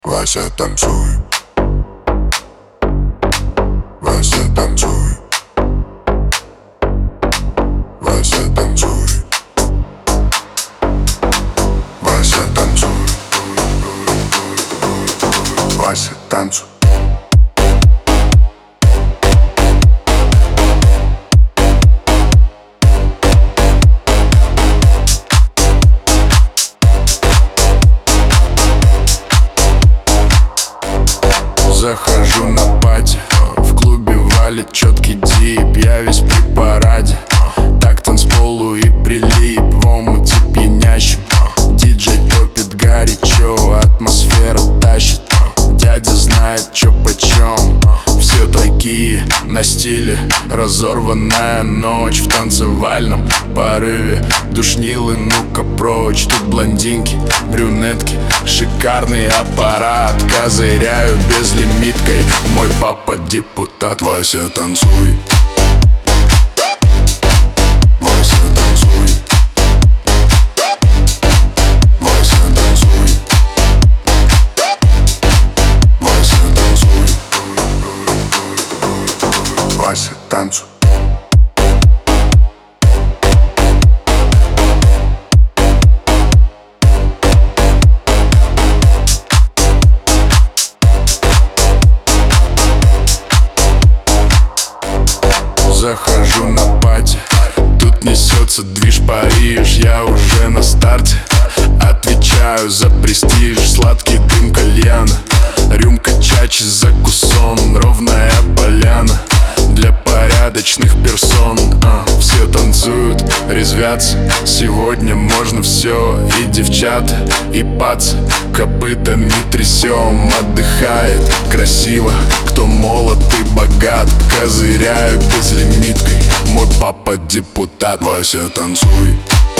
Вася, танцуй. Вася, танцуй. Вася, танцуй. Вася, танцуй. Вася, танцуй. Захожу на пати, в клубе валит четкий дип. Я весь при параде, так танцполу и прилип. В омуте пьянящим диджей топит горячо, атмосфера тащит. Дядя знает, чё почем. Все такие на стиле, разорванная ночь. В танцевальном порыве душнилы, ну-ка прочь. Тут блондинки, брюнетки, шикарный аппарат. Козыряю безлимиткой, мой папа депутат. Вася, танцуй. Вася, танцуй. Вася, танцуй. Вася, танцуй. Вася, танцуй. Захожу на пати, тут несется движ Париж. Я уже на старте, отвечаю за престиж. Сладкий дым кальяна, рюмка чачи, закусон. Ровная поляна для порядочных персон. Все танцуют, резвятся, сегодня можно все. И девчата, и пацы, копытами трясем. Отдыхает красиво, кто молод и богат. Козыряю безлимиткой, мой папа депутат. Вася, танцуй.